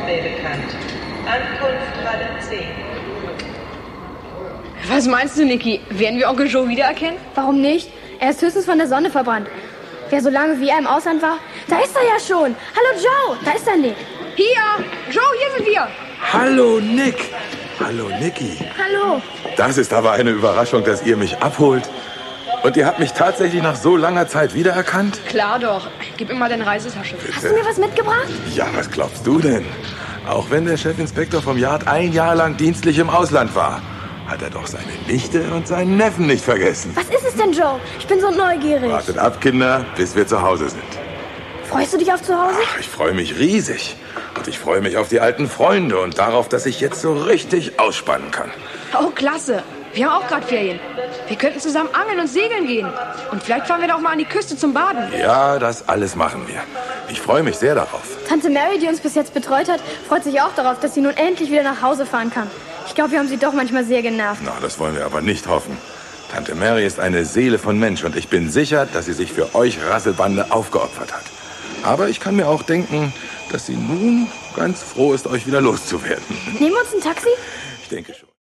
Display bekannt. Ankunft Halle 10. Was meinst du, Niki? Werden wir Onkel Joe wiedererkennen? Warum nicht? Er ist höchstens von der Sonne verbrannt. Wer so lange wie er im Ausland war, da ist er ja schon. Hallo Joe, da ist er Nick. Hier! Joe, hier sind wir! Hallo Nick. Hallo Niki. Hallo. Das ist aber eine Überraschung, dass ihr mich abholt. Und ihr habt mich tatsächlich nach so langer Zeit wiedererkannt? Klar doch. Gib mir mal deine Reisetasche. Hast du mir was mitgebracht? Ja, was glaubst du denn? Auch wenn der Chefinspektor vom Yard 1 Jahr lang dienstlich im Ausland war, hat er doch seine Nichte und seinen Neffen nicht vergessen. Was ist es denn, Joe? Ich bin so neugierig. Wartet ab, Kinder, bis wir zu Hause sind. Freust du dich auf zu Hause? Ach, ich freue mich riesig. Und ich freue mich auf die alten Freunde und darauf, dass ich jetzt so richtig ausspannen kann. Oh, klasse. Wir haben auch gerade Ferien. Wir könnten zusammen angeln und segeln gehen. Und vielleicht fahren wir doch mal an die Küste zum Baden. Ja, das alles machen wir. Ich freue mich sehr darauf. Tante Mary, die uns bis jetzt betreut hat, freut sich auch darauf, dass sie nun endlich wieder nach Hause fahren kann. Ich glaube, wir haben sie doch manchmal sehr genervt. Na, das wollen wir aber nicht hoffen. Tante Mary ist eine Seele von Mensch und ich bin sicher, dass sie sich für euch Rasselbande aufgeopfert hat. Aber ich kann mir auch denken, dass sie nun ganz froh ist, euch wieder loszuwerden. Nehmen wir uns ein Taxi? Ich denke schon.